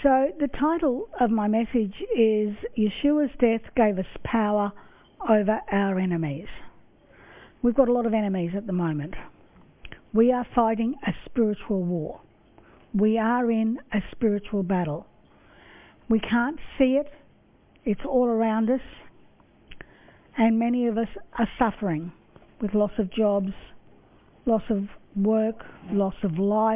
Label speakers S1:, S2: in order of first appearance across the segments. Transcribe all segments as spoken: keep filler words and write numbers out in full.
S1: So the title of my message is Yeshua's Death Gave Us Power Over Our Enemies. We've got a lot of enemies at the moment. We are fighting a spiritual war. We are in a spiritual battle. We can't see it. It's all around us. And many of us are suffering with loss of jobs, loss of work, loss of life,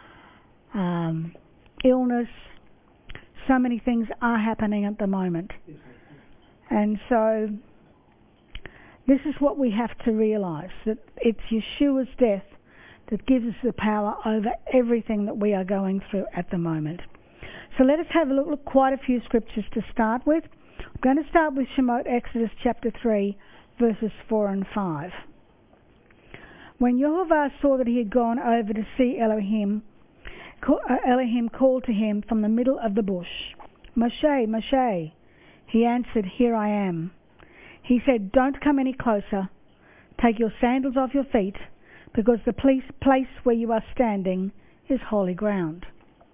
S1: um, illness. So many things are happening at the moment. And so this is what we have to realise, that it's Yeshua's death that gives us the power over everything that we are going through at the moment. So let us have a look at quite a few scriptures to start with. I'm going to start with Shemot, Exodus chapter three, verses four and five. When Yehovah saw that he had gone over to see Elohim, Elohim called to him from the middle of the bush, "Moshe, Moshe." He answered, "Here I am." He said, "Don't come any closer. Take your sandals off your feet, because the place where you are standing is holy ground."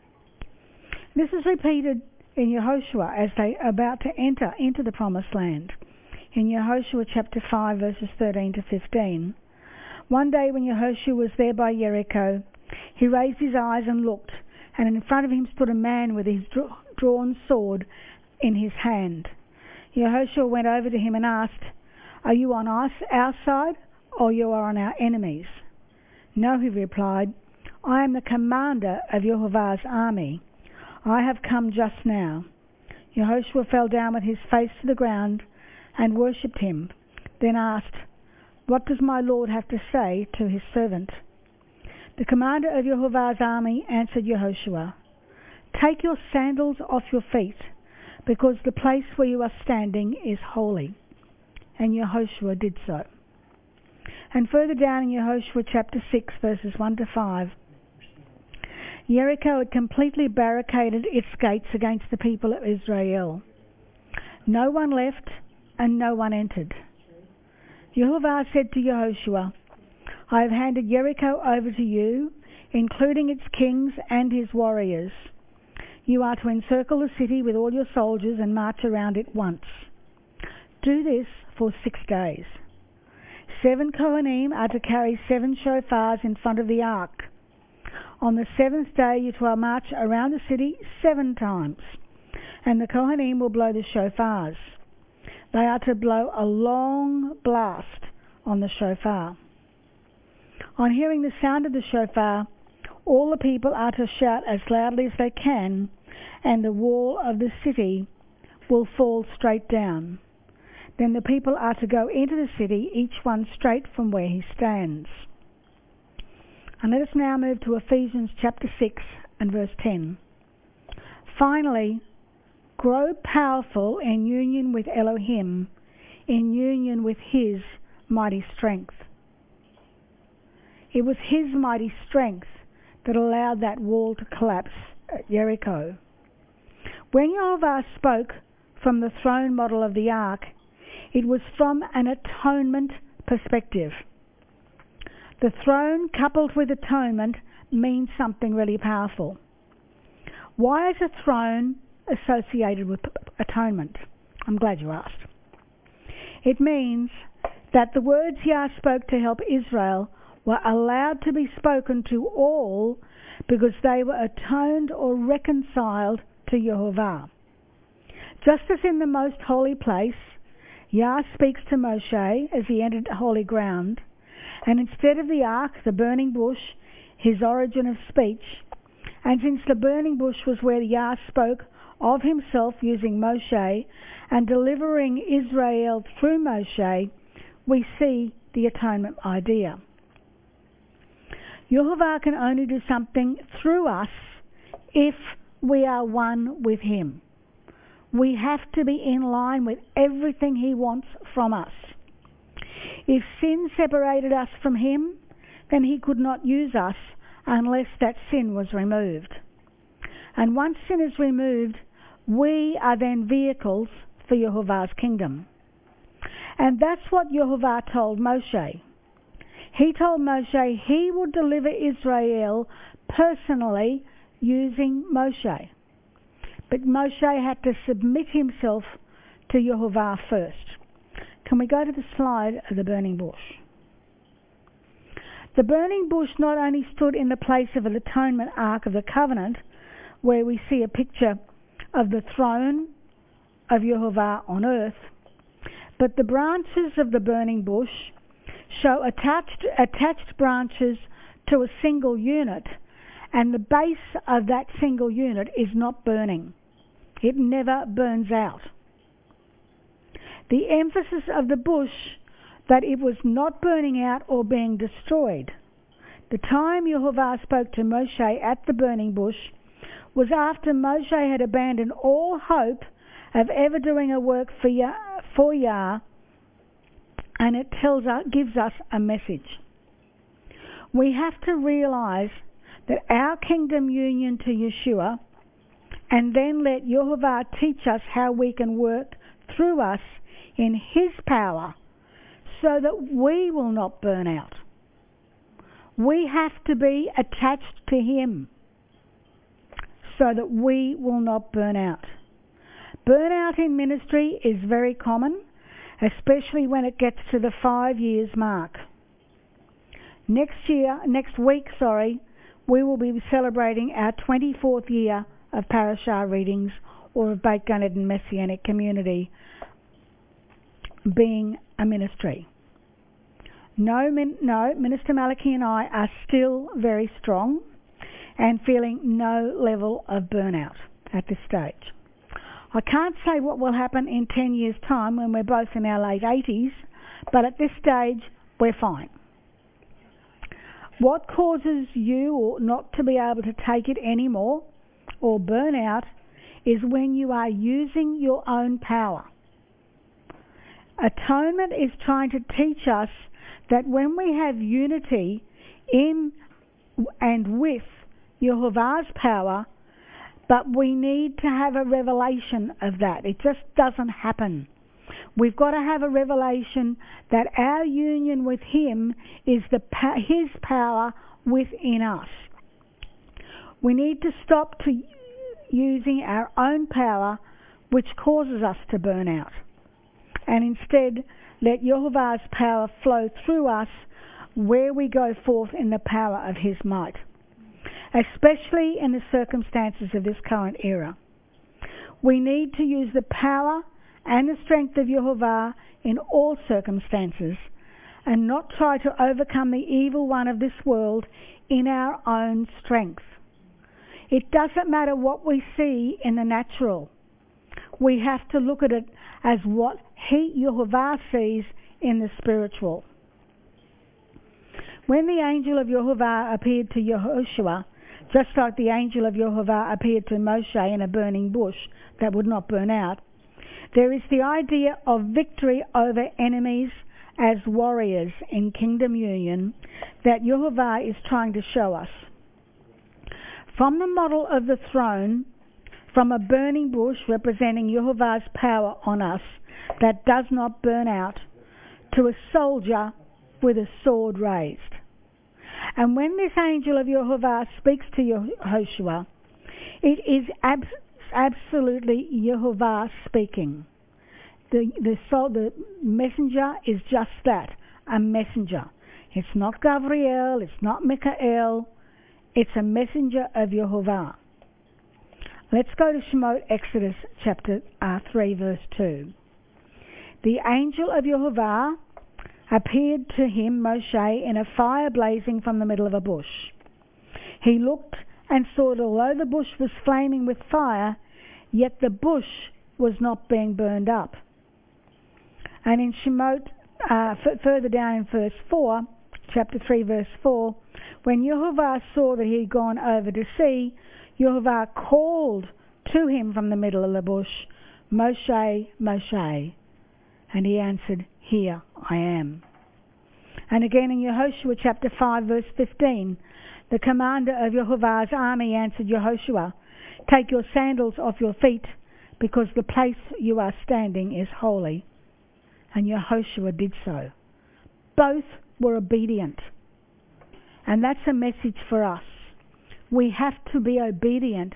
S1: This is repeated in Yehoshua as they are about to enter into the promised land. In Yehoshua chapter five, verses thirteen to fifteen. One day when Yehoshua was there by Jericho, he raised his eyes and looked, and in front of him stood a man with his drawn sword in his hand. Yehoshua went over to him and asked, "Are you on us, our side, or you are on our enemies?" "No," he replied, "I am the commander of Yehovah's army. I have come just now." Yehoshua fell down with his face to the ground and worshipped him, then asked, "What does my Lord have to say to his servant?" The commander of Yehovah's army answered Yehoshua, "Take your sandals off your feet, because the place where you are standing is holy." And Yehoshua did so. And further down in Yehoshua chapter six, verses one to five, Jericho had completely barricaded its gates against the people of Israel. No one left and no one entered. Yehovah said to Yehoshua, "I have handed Jericho over to you, including its kings and his warriors. You are to encircle the city with all your soldiers and march around it once. Do this for six days. Seven Kohanim are to carry seven shofars in front of the ark. On the seventh day you shall march around the city seven times, and the Kohanim will blow the shofars. They are to blow a long blast on the shofar. On hearing the sound of the shofar, all the people are to shout as loudly as they can, and the wall of the city will fall straight down. Then the people are to go into the city, each one straight from where he stands." And let us now move to Ephesians chapter six and verse ten. "Finally, grow powerful in union with Elohim, in union with his mighty strength." It was his mighty strength that allowed that wall to collapse at Jericho. When Yehovah spoke from the throne model of the ark, it was from an atonement perspective. The throne coupled with atonement means something really powerful. Why is a throne associated with atonement? I'm glad you asked. It means that the words Yah spoke to help Israel were allowed to be spoken to all because they were atoned or reconciled to Yehovah. Just as in the most holy place, Yah speaks to Moshe as he entered holy ground, and instead of the ark, the burning bush, his origin of speech, and since the burning bush was where Yah spoke of himself using Moshe and delivering Israel through Moshe, we see the atonement idea. Yehovah can only do something through us if we are one with him. We have to be in line with everything he wants from us. If sin separated us from him, then he could not use us unless that sin was removed. And once sin is removed, we are then vehicles for Yehovah's kingdom. And that's what Yehovah told Moshe. He told Moshe he would deliver Israel personally using Moshe. But Moshe had to submit himself to Yehovah first. Can we go to the slide of the burning bush? The burning bush not only stood in the place of an atonement ark of the covenant, where we see a picture of the throne of Yehovah on earth, but the branches of the burning bush show attached, attached branches to a single unit, and the base of that single unit is not burning. It never burns out. The emphasis of the bush that it was not burning out or being destroyed. The time Yehovah spoke to Moshe at the burning bush was after Moshe had abandoned all hope of ever doing a work for Yah, for Yah, and it tells us, gives us a message. We have to realize that our kingdom union to Yeshua, and then let Yehovah teach us how we can work through us in His power so that we will not burn out. We have to be attached to Him so that we will not burn out. Burnout in ministry is very common, especially when it gets to the five years mark. Next year, next week, sorry, we will be celebrating our twenty-fourth year of Parashah readings, or of Beit Gan Eden Messianic Community being a ministry. No, min- no, Minister Malachi and I are still very strong and feeling no level of burnout at this stage. I can't say what will happen in ten years' time when we're both in our late eighties, but at this stage, we're fine. What causes you not to be able to take it anymore or burn out is when you are using your own power. Atonement is trying to teach us that when we have unity in and with Yehovah's power, but we need to have a revelation of that. It just doesn't happen. We've got to have a revelation that our union with Him is the His power within us. We need to stop to using our own power, which causes us to burn out, and instead let Yehovah's power flow through us where we go forth in the power of His might, especially in the circumstances of this current era. We need to use the power and the strength of Yehovah in all circumstances, and not try to overcome the evil one of this world in our own strength. It doesn't matter what we see in the natural. We have to look at it as what He, Yehovah, sees in the spiritual. When the angel of Yehovah appeared to Yehoshua, just like the angel of Yehovah appeared to Moshe in a burning bush that would not burn out, there is the idea of victory over enemies as warriors in kingdom union that Yehovah is trying to show us. From the model of the throne, from a burning bush representing Yehovah's power on us that does not burn out, to a soldier with a sword raised. And when this angel of Yehovah speaks to Yehoshua, it is ab- absolutely Yehovah speaking. The, the, so the messenger is just that, a messenger. It's not Gabriel, it's not Michael, it's a messenger of Yehovah. Let's go to Shemot, Exodus chapter uh, three, verse two. The angel of Yehovah appeared to him, Moshe, in a fire blazing from the middle of a bush. He looked and saw that although the bush was flaming with fire, yet the bush was not being burned up. And in Shemot, uh, f- further down in verse four, chapter three, verse four, when Yehovah saw that he had gone over to see, Yehovah called to him from the middle of the bush, Moshe, Moshe. And he answered, Here I am. And again in Yehoshua chapter five, verse fifteen, the commander of Yehovah's army answered Yehoshua, Take your sandals off your feet, because the place you are standing is holy. And Yehoshua did so. Both were obedient. And that's a message for us. We have to be obedient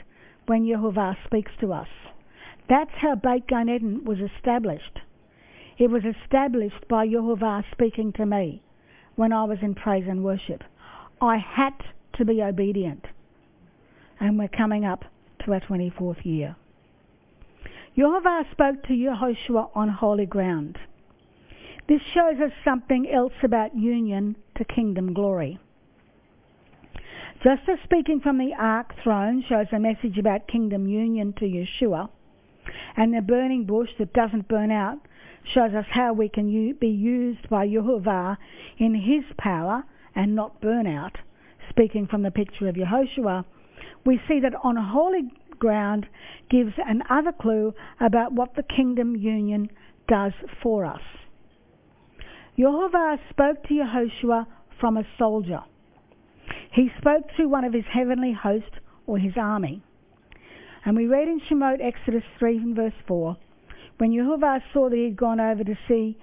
S1: when Yehovah speaks to us. That's how Beit Gan Eden was established. It was established by Yehovah speaking to me when I was in praise and worship. I had to be obedient. And we're coming up to our twenty-fourth year. Yehovah spoke to Yehoshua on holy ground. This shows us something else about union to kingdom glory. Just as speaking from the ark throne shows a message about kingdom union to Yeshua, and the burning bush that doesn't burn out shows us how we can u- be used by Yehovah in his power and not burn out, speaking from the picture of Yehoshua, we see that on holy ground gives another clue about what the kingdom union does for us. Yehovah spoke to Yehoshua from a soldier. He spoke through one of his heavenly hosts or his army. And we read in Shemot Exodus three and verse four, when Yehovah saw that he had gone over to see,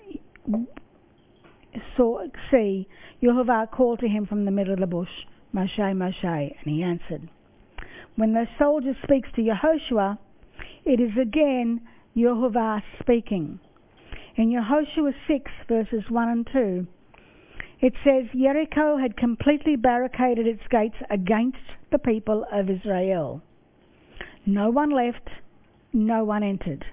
S1: saw, see, Yehovah called to him from the middle of the bush, Moshe, Moshe, and he answered. When the soldier speaks to Yehoshua, it is again Yehovah speaking. In Yehoshua six verses one and two, it says, Jericho had completely barricaded its gates against the people of Israel. No one left, no one entered.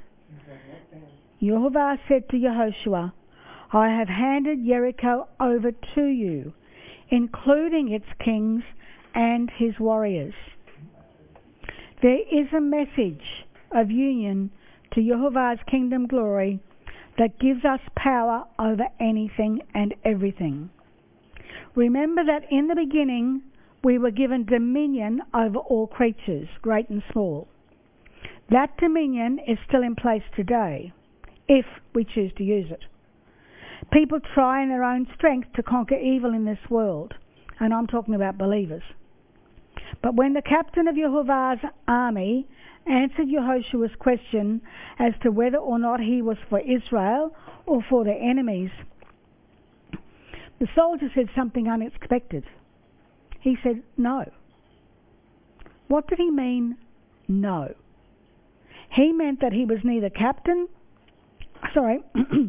S1: Yehovah said to Yehoshua, I have handed Jericho over to you, including its kings and his warriors. There is a message of union to Yehovah's kingdom glory that gives us power over anything and everything. Remember that in the beginning we were given dominion over all creatures, great and small. That dominion is still in place today, if we choose to use it. People try in their own strength to conquer evil in this world, and I'm talking about believers. But when the captain of Yehovah's army answered Yehoshua's question as to whether or not he was for Israel or for their enemies, the soldier said something unexpected. He said, no. What did he mean, no? He meant that he was neither captain, sorry,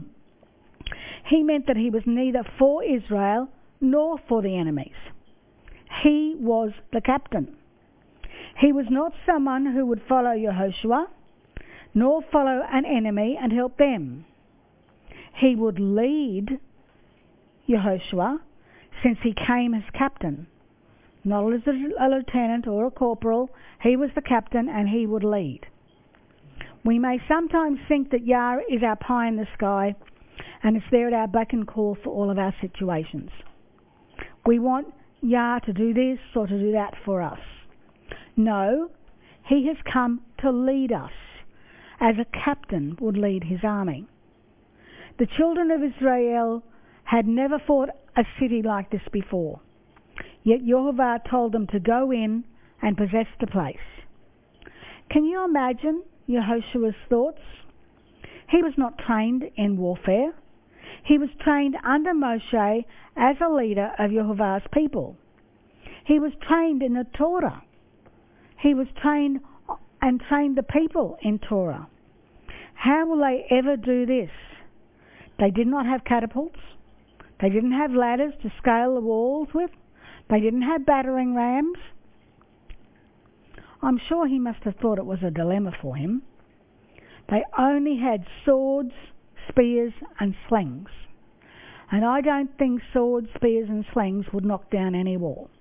S1: he meant that he was neither for Israel nor for the enemies. He was the captain. He was not someone who would follow Yehoshua, nor follow an enemy and help them. He would lead Yehoshua since he came as captain. Not as a lieutenant or a corporal, he was the captain and he would lead. We may sometimes think that Yah is our pie in the sky and it's there at our beck and call for all of our situations. We want Yah to do this or to do that for us. No, he has come to lead us as a captain would lead his army. The children of Israel had never fought a city like this before, yet Yehovah told them to go in and possess the place. Can you imagine Yehoshua's thoughts? He was not trained in warfare. He was trained under Moshe as a leader of Yehovah's people. He was trained in the Torah. He was trained and trained the people in Torah. How will they ever do this? They did not have catapults. They didn't have ladders to scale the walls with. They didn't have battering rams. I'm sure he must have thought it was a dilemma for him. They only had swords, spears and slings. And I don't think swords, spears and slings would knock down any wall.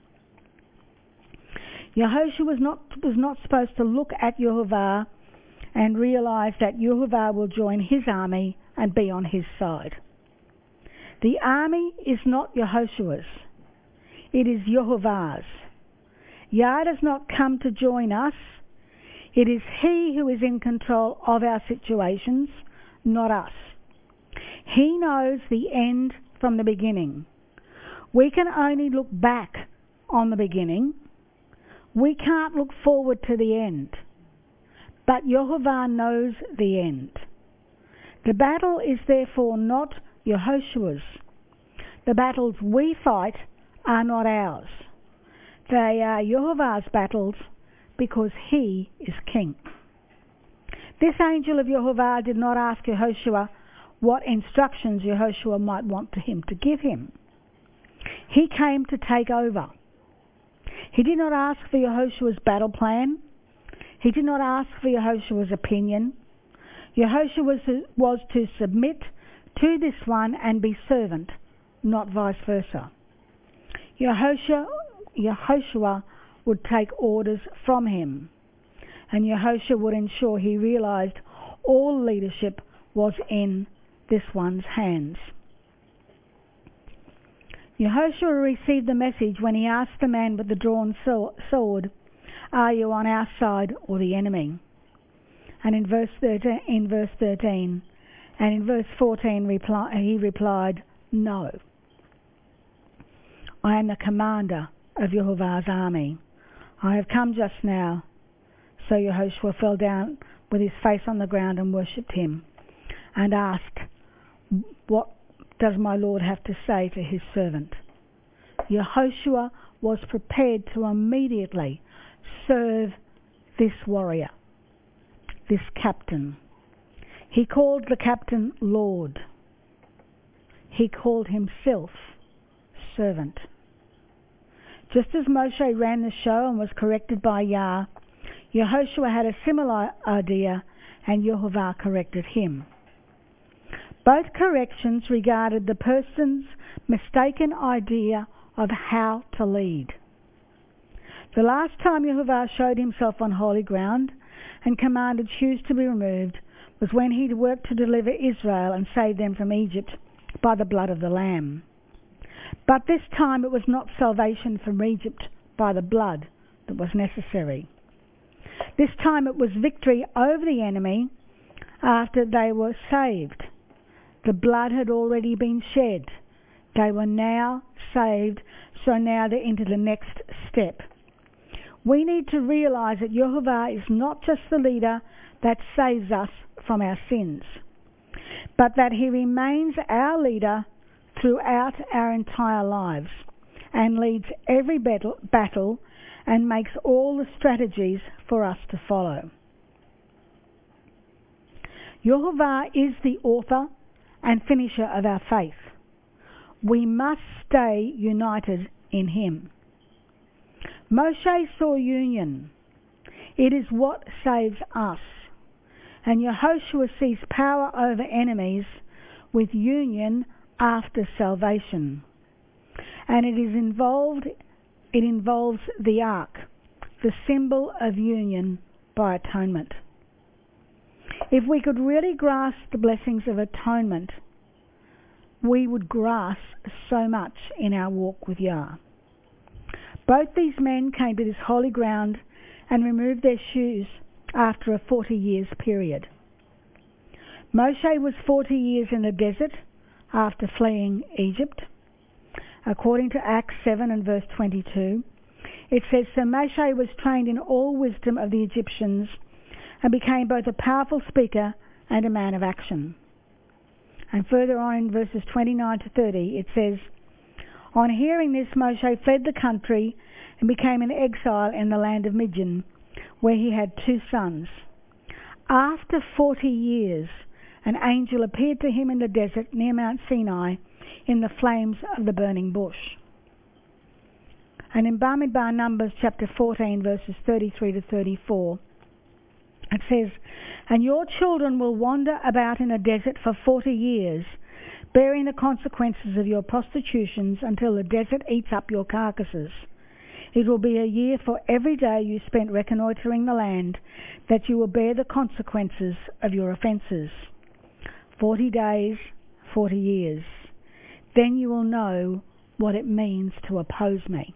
S1: Yehoshua was not, was not supposed to look at Yehovah and realise that Yehovah will join his army and be on his side. The army is not Yehoshua's. It is Yehovah's. Yah does not come to join us. It is he who is in control of our situations, not us. He knows the end from the beginning. We can only look back on the beginning. We can't look forward to the end. But Yehovah knows the end. The battle is therefore not Yehoshua's. The battles we fight are not ours. They are Yehovah's battles, because he is king. This angel of Yehovah did not ask Yehoshua what instructions Yehoshua might want to him to give him. He came to take over. He did not ask for Yehoshua's battle plan. He did not ask for Yehoshua's opinion. Yehoshua was to, was to submit to this one and be servant, not vice versa. Yehoshua, Yehoshua would take orders from him, and Yehoshua would ensure he realized all leadership was in this one's hands. Yehoshua received the message when he asked the man with the drawn sword, "Are you on our side or the enemy?" And in verse thirteen, in verse thirteen, and in verse fourteen, reply, he replied, "No. I am the commander of Yehovah's army. I have come just now." So Yehoshua fell down with his face on the ground and worshipped him, and asked, "What does my Lord have to say to his servant?" Yehoshua was prepared to immediately serve this warrior, this captain. He called the captain Lord. He called himself servant. Just as Moshe ran the show and was corrected by Yah, Yehoshua had a similar idea, and Yehovah corrected him. Both corrections regarded the person's mistaken idea of how to lead. The last time Yehovah showed himself on holy ground and commanded shoes to be removed was when he worked to deliver Israel and save them from Egypt by the blood of the Lamb. But this time it was not salvation from Egypt by the blood that was necessary. This time it was victory over the enemy after they were saved. The blood had already been shed. They were now saved, so now they're into the next step. We need to realize that Yehovah is not just the leader that saves us from our sins, but that he remains our leader throughout our entire lives and leads every battle, battle and makes all the strategies for us to follow. Yehovah is the author and finisher of our faith. We must stay united in him. Moshe saw union. It is what saves us. And Yehoshua sees power over enemies with union after salvation. And it is involved, it involves the ark, the symbol of union by atonement. If we could really grasp the blessings of atonement, we would grasp so much in our walk with Yah. Both these men came to this holy ground and removed their shoes after a forty years period. Moshe was forty years in the desert after fleeing Egypt. According to Acts seven and verse twenty-two, it says, "So Moshe was trained in all wisdom of the Egyptians and became both a powerful speaker and a man of action." And further on in verses twenty-nine to thirty, it says, "On hearing this, Moshe fled the country and became an exile in the land of Midian, where he had two sons. After forty years, an angel appeared to him in the desert near Mount Sinai in the flames of the burning bush." And in Bamidbar Numbers chapter fourteen, verses thirty-three to thirty-four, it says, "And your children will wander about in the desert for forty years, bearing the consequences of your prostitutions until the desert eats up your carcasses. It will be a year for every day you spent reconnoitering the land, that you will bear the consequences of your offences. Forty days, forty years. Then you will know what it means to oppose me."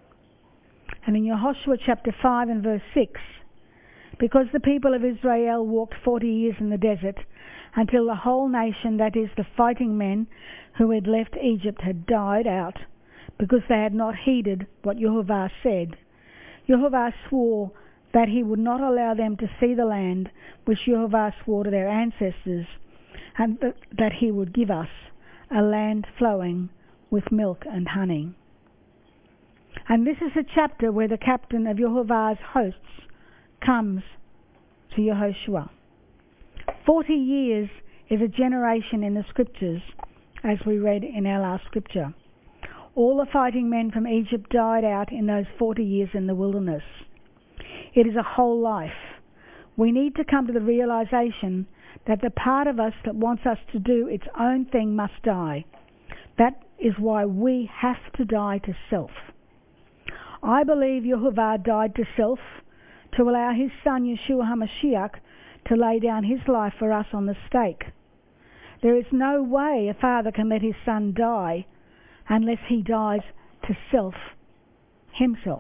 S1: And in Yehoshua chapter five and verse six, "Because the people of Israel walked forty years in the desert, until the whole nation, that is, the fighting men who had left Egypt, had died out, because they had not heeded what Yehovah said, Yehovah swore that he would not allow them to see the land which Yehovah swore to their ancestors, and th- that he would give us, a land flowing with milk and honey." And this is a chapter where the captain of Yehovah's hosts comes to Yehoshua. Forty years is a generation in the scriptures, as we read in our last scripture. All the fighting men from Egypt died out in those forty years in the wilderness. It is a whole life. We need to come to the realization that the part of us that wants us to do its own thing must die. That is why we have to die to self. I believe Yehovah died to self to allow his son Yeshua HaMashiach to lay down his life for us on the stake. There is no way a father can let his son die unless he dies to self, himself.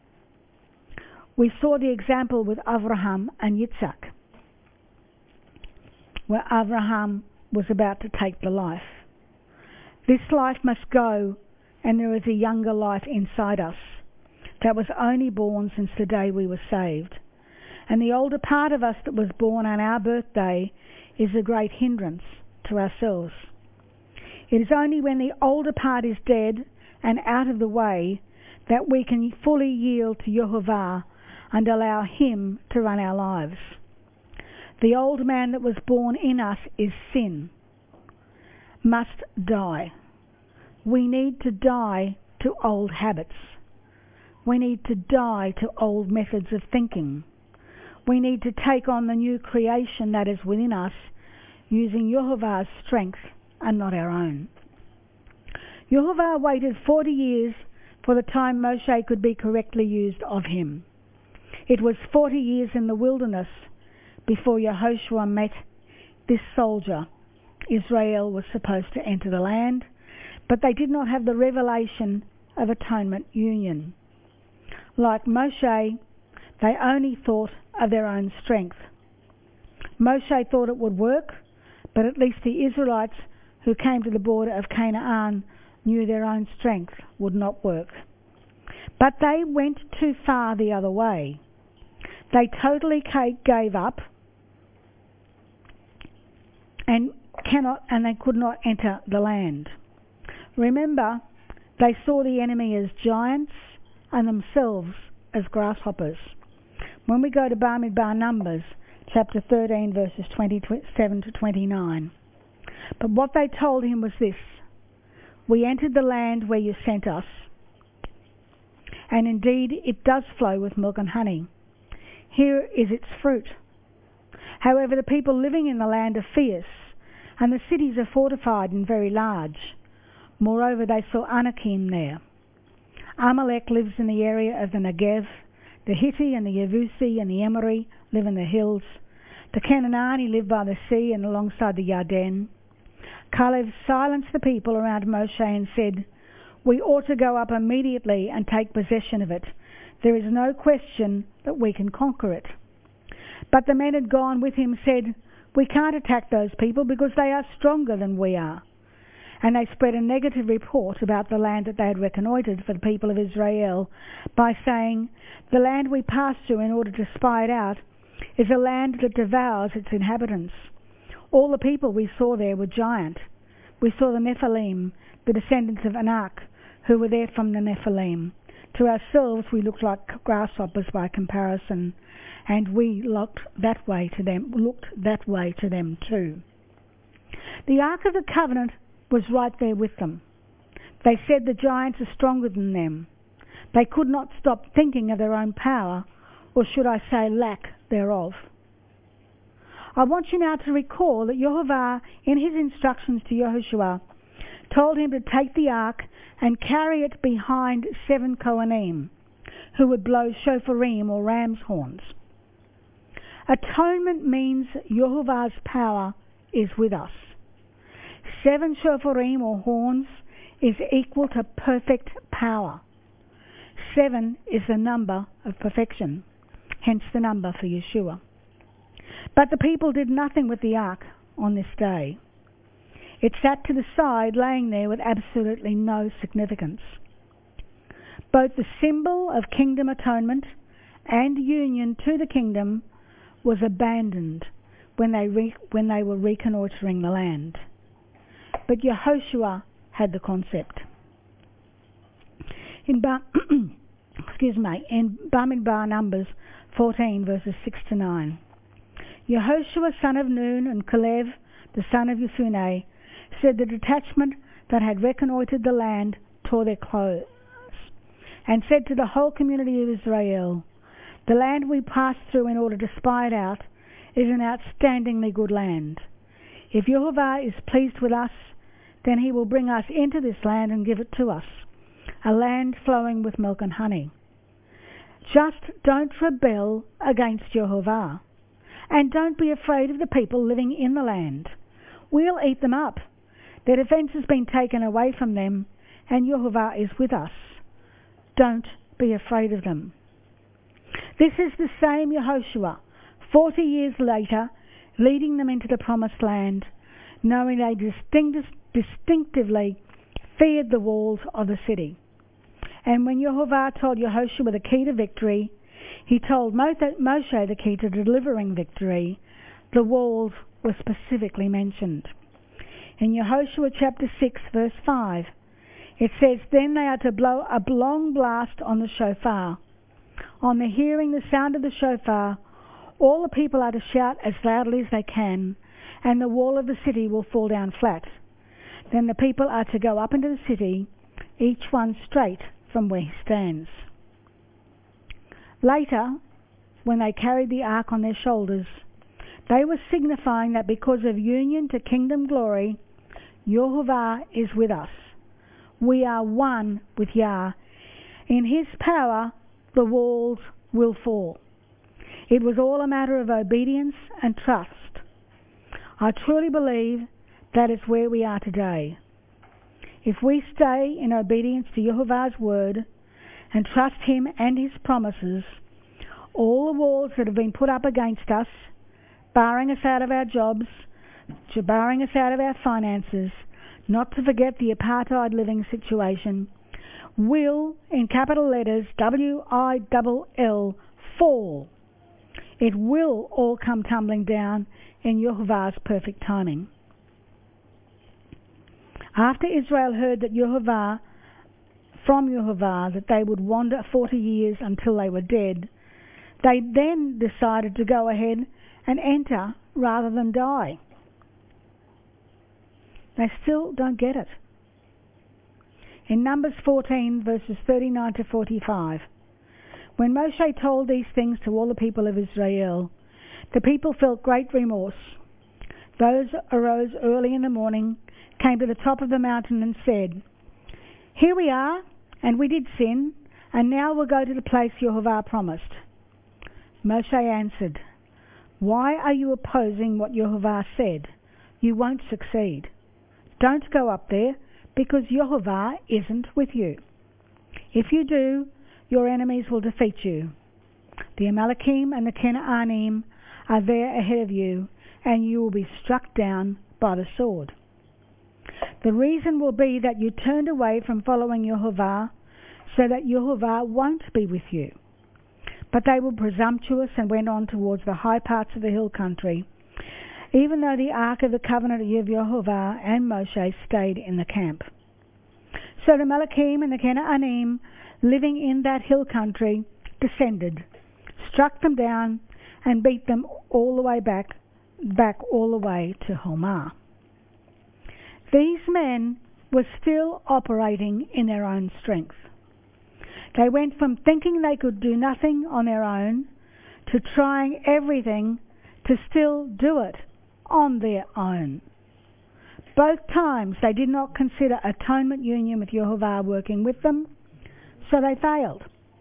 S1: We saw the example with Abraham and Yitzhak, where Abraham was about to take the life. This life must go, and there is a younger life inside us that was only born since the day we were saved. And the older part of us that was born on our birthday is a great hindrance to ourselves. It is only when the older part is dead and out of the way that we can fully yield to Yehovah and allow him to run our lives. The old man that was born in us is sin, must die. We need to die to old habits. We need to die to old methods of thinking. We need to take on the new creation that is within us, using Yehovah's strength and not our own. Yehovah waited forty years for the time Moshe could be correctly used of him. It was forty years in the wilderness before Yehoshua met this soldier. Israel was supposed to enter the land, but they did not have the revelation of atonement union. Like Moshe, they only thought of their own strength. Moshe thought it would work, but at least the Israelites who came to the border of Canaan knew their own strength would not work. But they went too far the other way. They totally gave up and cannot and they could not enter the land. Remember, they saw the enemy as giants and themselves as grasshoppers. When we go to Bamidbar Numbers, chapter thirteen, verses twenty-seven to twenty-nine. But what they told him was this: we entered the land where you sent us, and indeed it does flow with milk and honey. Here is its fruit. However, the people living in the land are fierce, and the cities are fortified and very large. Moreover, they saw Anakim there. Amalek lives in the area of the Negev. The Hittite and the Yevusi and the Emori live in the hills. The Canaanite live by the sea and alongside the Yarden. Caleb silenced the people around Moshe and said, we ought to go up immediately and take possession of it. There is no question that we can conquer it. But the men had gone with him said, we can't attack those people because they are stronger than we are. And they spread a negative report about the land that they had reconnoitred for the people of Israel by saying, the land we passed through in order to spy it out is a land that devours its inhabitants. All the people we saw there were giant. We saw the Nephilim, the descendants of Anak, who were there from the Nephilim. To ourselves we looked like grasshoppers by comparison, and we looked that way to them, looked that way to them too. The Ark of the Covenant was right there with them. They said the giants are stronger than them. They could not stop thinking of their own power, or should I say lack thereof. I want you now to recall that Yehovah, in his instructions to Yehoshua, told him to take the ark and carry it behind seven Kohanim, who would blow shofarim or ram's horns. Atonement means Yehovah's power is with us. Seven shofarim or horns is equal to perfect power. Seven is the number of perfection, hence the number for Yeshua. But the people did nothing with the ark on this day. It sat to the side, laying there with absolutely no significance. Both the symbol of kingdom atonement and union to the kingdom was abandoned when they, re- when they were reconnoitering the land. But Yehoshua had the concept. In, ba- excuse me, in Bamidbar Numbers fourteen, verses six to nine. Yehoshua, son of Nun, and Caleb, the son of Yefuneh, said the detachment that had reconnoitred the land tore their clothes, and said to the whole community of Israel, the land we passed through in order to spy it out is an outstandingly good land. If Yehovah is pleased with us, then he will bring us into this land and give it to us, a land flowing with milk and honey. Just don't rebel against Yehovah, and don't be afraid of the people living in the land. We'll eat them up. Their defense has been taken away from them, and Yehovah is with us. Don't be afraid of them. This is the same Yehoshua, forty years later, leading them into the promised land, knowing they distinct- distinctively feared the walls of the city. And when Yehovah told Yehoshua the key to victory, he told Moshe the key to delivering victory. The walls were specifically mentioned. In Yehoshua chapter six, verse five, it says, then they are to blow a long blast on the shofar. On the hearing the sound of the shofar, all the people are to shout as loudly as they can, and the wall of the city will fall down flat. Then the people are to go up into the city, each one straight from where he stands. Later, when they carried the ark on their shoulders, they were signifying that because of union to kingdom glory, Yehovah is with us. We are one with Yah. In his power, the walls will fall. It was all a matter of obedience and trust. I truly believe that is where we are today. If we stay in obedience to Yehovah's word and trust him and his promises, all the walls that have been put up against us, barring us out of our jobs, barring us out of our finances, not to forget the apartheid living situation, will, in capital letters, W I L L, fall. It will all come tumbling down in Yehovah's perfect timing. After Israel heard that Yehovah, from Yehovah, that they would wander forty years until they were dead, they then decided to go ahead and enter rather than die. They still don't get it. In Numbers fourteen, verses thirty-nine to forty-five, when Moshe told these things to all the people of Israel, the people felt great remorse. Those arose early in the morning, came to the top of the mountain and said, here we are, and we did sin, and now we'll go to the place Yehovah promised. Moshe answered, why are you opposing what Yehovah said? You won't succeed. Don't go up there, because Yehovah isn't with you. If you do, your enemies will defeat you. The Amalekim and the Canaanim are there ahead of you, and you will be struck down by the sword. The reason will be that you turned away from following Yehovah, so that Yehovah won't be with you. But they were presumptuous and went on towards the high parts of the hill country, even though the ark of the covenant of Yehovah and Moshe stayed in the camp. So the Amalekim and the Canaanim, living in that hill country, descended, struck them down, and beat them all the way back, back all the way to Hormah. These men were still operating in their own strength. They went from thinking they could do nothing on their own to trying everything to still do it on their own. Both times they did not consider atonement union with Yehovah working with them, so they failed.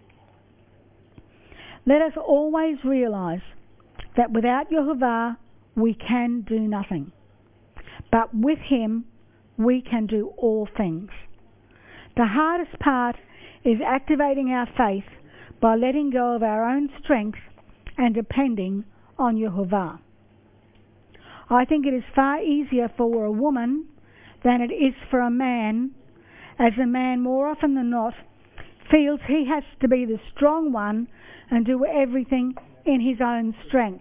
S1: Let us always realize that without Yehovah we can do nothing, but with him we can do all things. The hardest part is activating our faith by letting go of our own strength and depending on Yehovah. I think it is far easier for a woman than it is for a man, as a man more often than not feels he has to be the strong one and do everything in his own strength.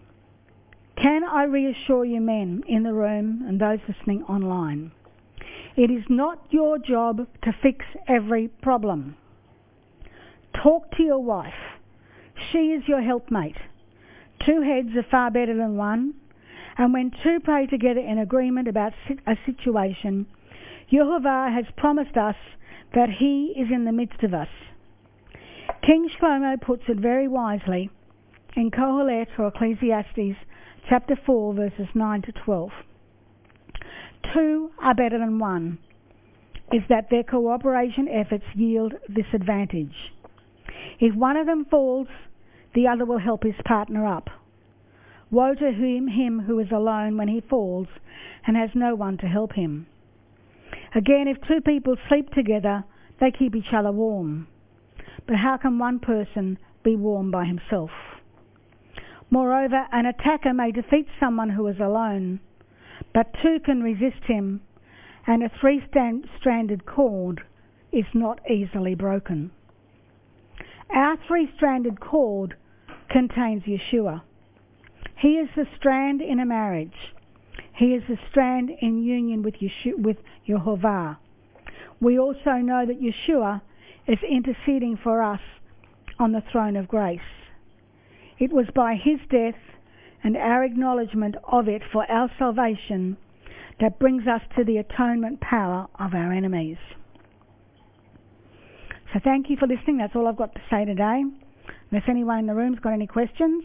S1: Can I reassure you men in the room and those listening online? It is not your job to fix every problem. Talk to your wife. She is your helpmate. Two heads are far better than one, and when two pray together in agreement about a situation, Yehovah has promised us that he is in the midst of us. King Shlomo puts it very wisely in Kohelet or Ecclesiastes chapter four verses nine to twelve. Two are better than one, is that their cooperation efforts yield this advantage. If one of them falls, the other will help his partner up. Woe to him, him who is alone when he falls and has no one to help him. Again, if two people sleep together, they keep each other warm. But how can one person be warm by himself? Moreover, an attacker may defeat someone who is alone, but two can resist him, and a three-stranded cord is not easily broken. Our three-stranded cord contains Yeshua. He is the strand in a marriage. He is the strand in union with Yeshua, with Yehovah. We also know that Yeshua is interceding for us on the throne of grace. It was by his death and our acknowledgement of it for our salvation that brings us to the atonement power of our enemies. So thank you for listening. That's all I've got to say today. Unless anyone in the room's got any questions,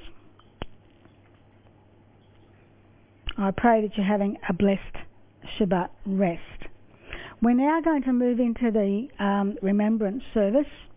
S1: I pray that you're having a blessed Shabbat rest. We're now going to move into the um, remembrance service.